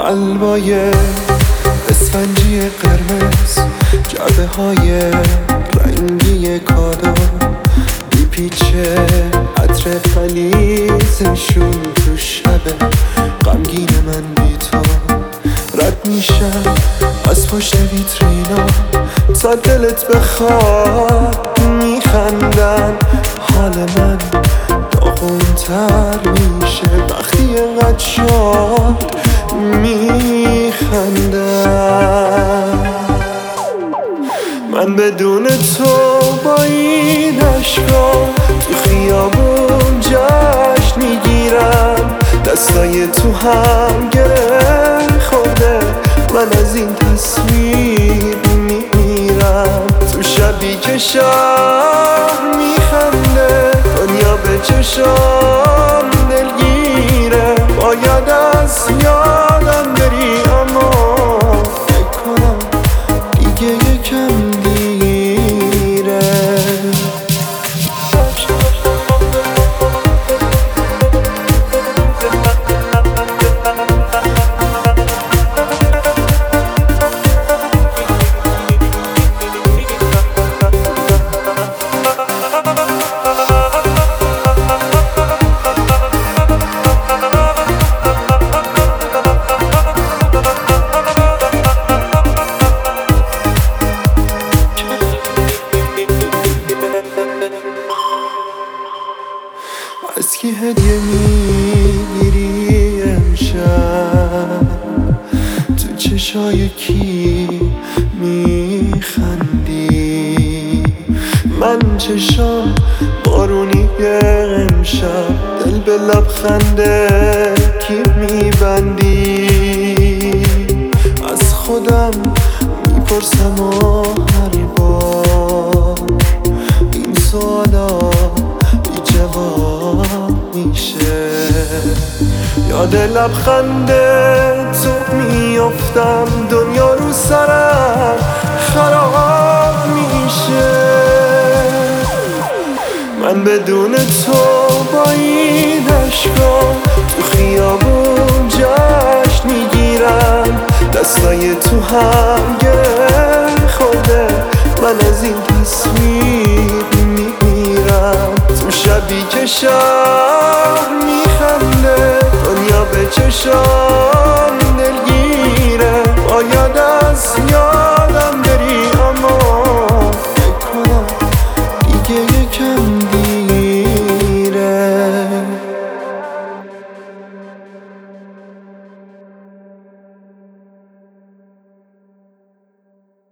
قلبای اسفنجی قرمز، جعبه های رنگی کادو، میپیچه عطر غلیظشون تو شب غمگین من بی تو. رد میشم از پشت ویترینا تا دلت بخواد، میخندن حال من داغون‌تر میشه وقتی اینقدر شاد میخندن. من بدون تو با این عشقا تو خیابون جشن میگیرم، دستای تو هم گره خورده، من از این تصویر میمیرم. تو شبی که شهر میخنده، دنیا به چشام دلگیره، باید از یادم بری اما فکر کنم دیگه یکم دیره. از کی هدیه میگیری امشب؟ تو چشای کی میخندی؟ من چشام بارونی امشب، دل به لبخنده کی میبندی؟ از خودم میپرسم و هر بار این سوالا جواب میشه. یاد لبخنده تو میافتم، دنیا رو سرم خراب میشه. من بدون تو با این عشقا تو خیابون جشن میگیرم، دستای تو هم گره خورده، من از این تصویر میمیرم. تو شبی که شهر میخنده، دنیا به چشام